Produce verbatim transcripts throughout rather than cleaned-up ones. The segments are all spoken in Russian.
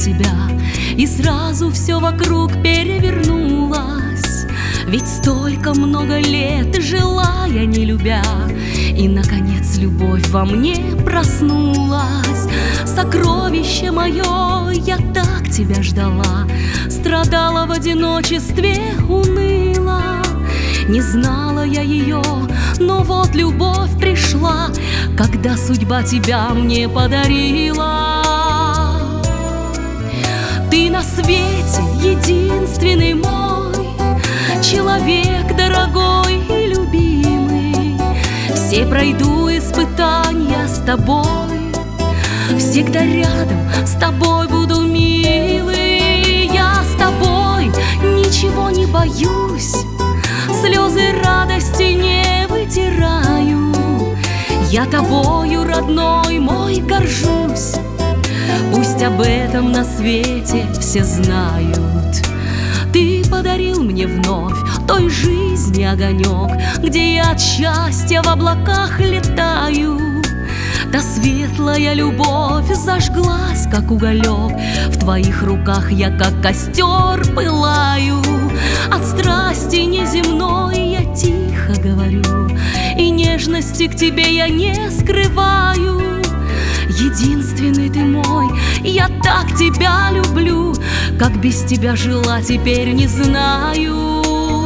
тебя, и сразу все вокруг перевернулось. Ведь столько много лет жила я, не любя, и, наконец, любовь во мне проснулась. Сокровище мое, я так тебя ждала, страдала в одиночестве, уныла. Не знала я ее, но вот любовь пришла, когда судьба тебя мне подарила. Ты на свете единственный мой человек, дорогой и любимый. Все пройду испытания с тобой, всегда рядом с тобой буду, милый. Я с тобой ничего не боюсь, слезы радости не вытираю. Я тобою, родной мой, горжусь, пусть об этом на свете все знают. Ты подарил мне вновь той жизни огонек, где я от счастья в облаках летаю. Та светлая любовь зажглась, как уголек, в твоих руках я, как костер, пылаю. От страсти неземной я тихо говорю, и нежности к тебе я не скрываю. Единственный ты мой, я так тебя люблю, как без тебя жила, теперь не знаю.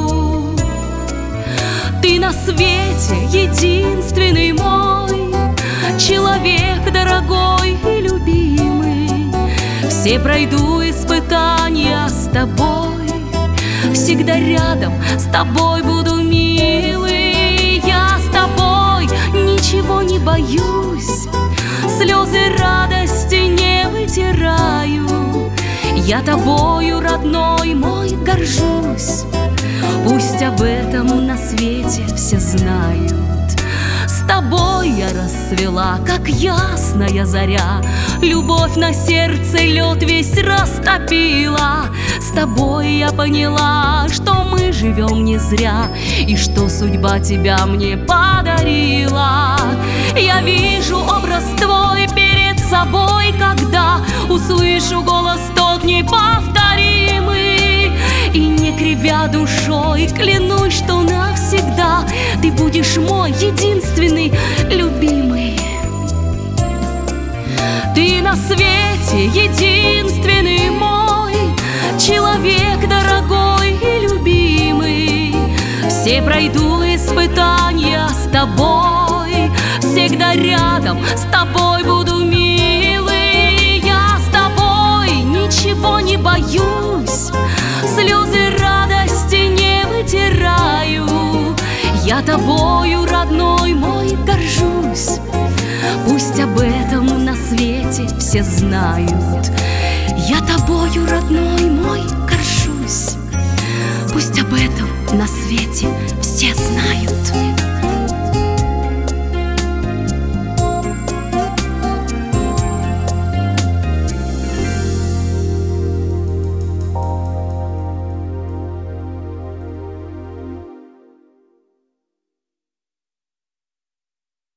Ты на свете единственный мой человек, дорогой и любимый. Все пройду испытания с тобой, всегда рядом с тобой буду, милый. Я с тобой ничего не боюсь, слезы радости не вытираю. Я тобою, родной мой, горжусь, пусть об этом на свете все знают. С тобой я расцвела, как ясная заря, любовь на сердце лед весь растопила. С тобой я поняла, что мы живем не зря, и что судьба тебя мне подарила. Я вижу образ твой перед собой, когда услышу голос тот неповторимый. И не кривя душой, клянусь, что навсегда ты будешь мой единственный любимый. Ты на свете единственный мой человек, дорогой и любимый. Все пройду испытания с тобой, всегда рядом с тобой буду, милый. Я с тобой ничего не боюсь, слезы радости не вытираю. Я тобою, родной мой, горжусь, пусть об этом на свете все знают. Я тобою, родной мой,